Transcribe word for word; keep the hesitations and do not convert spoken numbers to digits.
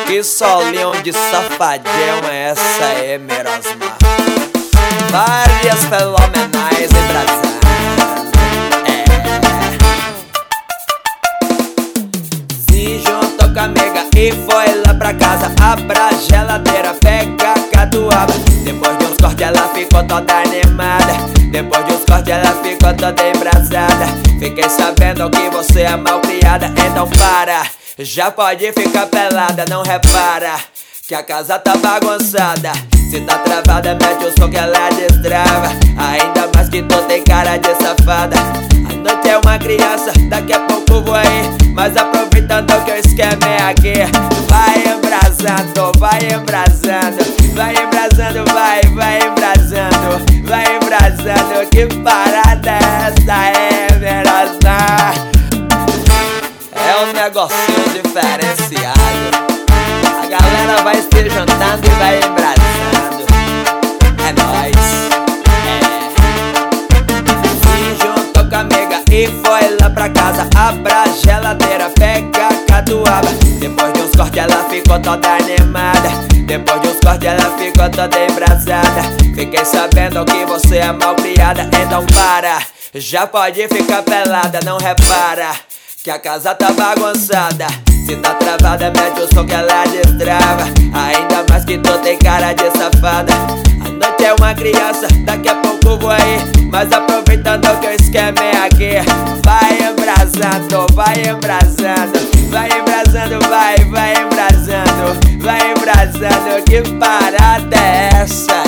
Que solinho de safadão é essa aí, Mirosmar? Várias fenomenais em Brasília. É. Se juntou com a amiga e foi lá pra casa, abre a geladeira, pega a catuaba. Depois de uns cortes ela ficou toda animada. Depois de uns cortes ela ficou toda embrasada. Fiquei sabendo que você é mal criada, então para. Já pode ficar pelada, não repara que a casa tá bagunçada. Se tá travada, mete o som que ela destrava. Ainda mais que tu tem cara de safada. A noite é uma criança, daqui a pouco vou aí. Mas aproveitando que o esquema é aqui, vai embrasando, vai embrasando, vai embrasando, vai, vai embrasando, vai embrasando. Que parada é essa, é, Mirosmar? É um negocinho diferenciado. A galera vai se juntando e vai embrasando. É nóis. É. Se juntou com a amiga e foi lá pra casa, abre a geladeira, pega a catuaba. Depois de uns cortes ela ficou toda animada. Depois de uns cortes ela ficou toda embrasada. Fiquei sabendo que você é mal criada, então para. Já pode ficar pelada, não repara que a casa tá bagunçada. Se tá travada, mete o som que ela destrava. Ainda mais que tu tem cara de safada. A noite é uma criança, daqui a pouco vou aí. Mas aproveitando que o esquema é aqui, vai embrasando, vai embrasando, vai embrasando, vai, vai embrasando, vai embrasando. Que parada é essa?